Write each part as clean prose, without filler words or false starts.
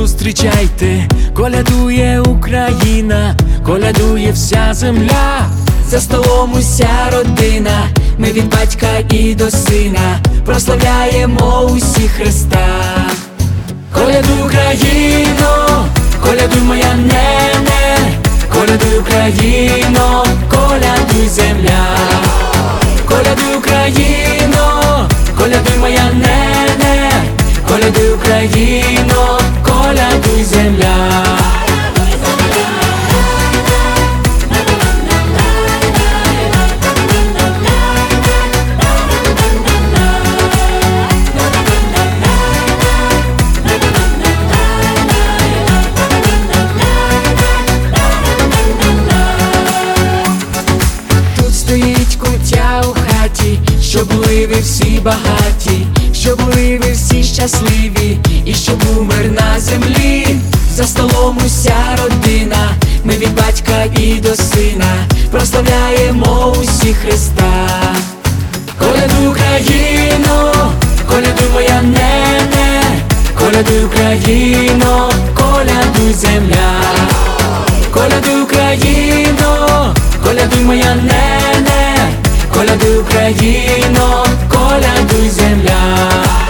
зустрічайте, колядує Україна, колядує вся земля, за столом уся родина, ми від батька і до сина прославляємо усі Христа. Колядуй, Україно, колядуй, моя нене, колядуй, Україно, колядуй, земля. Колядуй, Україно, колядуй, моя нене, колядуй, Україно, колядуй, земля. Стоїть куття у хаті, щоб були ви всі багаті, щоб були ви всі щасливі, і щоб був мир на землі. За столом уся родина, ми від батька і до сина прославляємо усі Христа. Колядуй, Україно, колядуй, моя нене, колядуй, Україно, колядуй, земля. Колядуй, Україно, колядуй, моя нене, колядуй, Україно, колядуй, земля.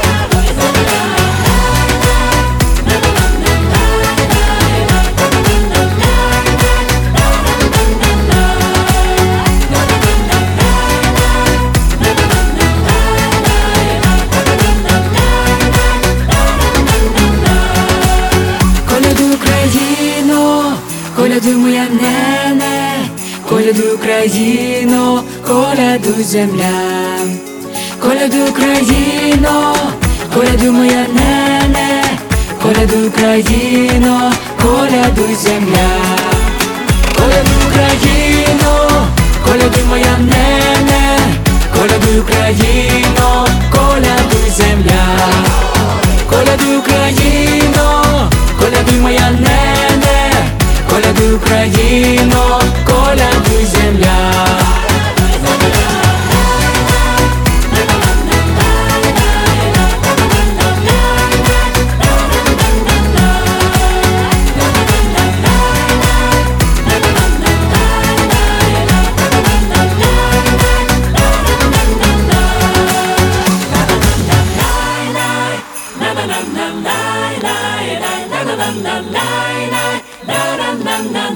Колядуй, Україно, колядуй, моя нене, колядуй, Україно, колядуй, земля. Колядуй, Україно, колядуй, моя нене, колядуй, Україно, колядуй, земля. Колядуй, Україно, колядуй, моя нене, колядуй, Україно, колядуй, земля. Колядуй, Україно, колядуй, моя нене, колядуй, Україно, колядуй, земля. Na na na na